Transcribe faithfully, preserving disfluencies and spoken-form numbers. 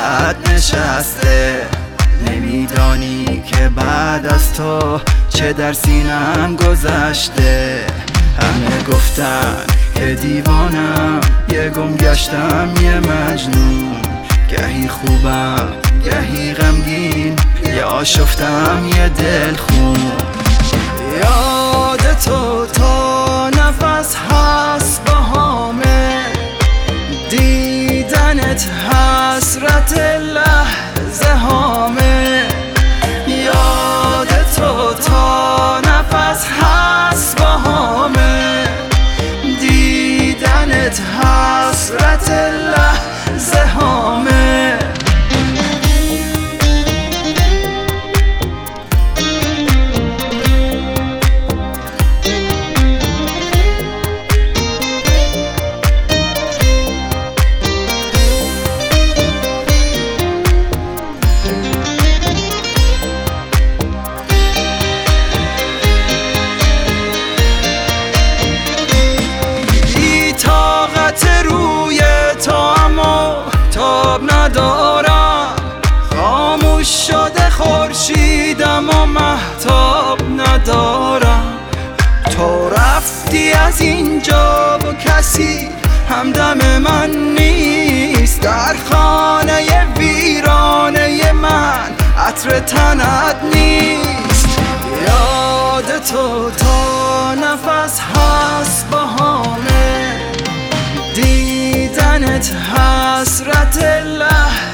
دلت نشسته. نمیدانی که بعد از تو چه در سینم گذشته. همه گفتن که دیوانم، یه گم گشتم یه مجنون. گهی خوبم گهی غمگین، یه آشفتم یه دلخون. یاد تو تا نفس هست بهامه، دیدنت حسرت لحظه هامه. یاد تو تا نفس هست بهامه، دیدنت حسرت لحظه هامه. روی تو اما تاب ندارم، خاموش شده خورشیدم و مهتاب ندارم. تو رفتی از اینجا و کسی همدم من نیست. در خانه ویرانه من عطر تنت نیست. یاد تو تا نفس هست بهامه، دیدنت حسرت لحظه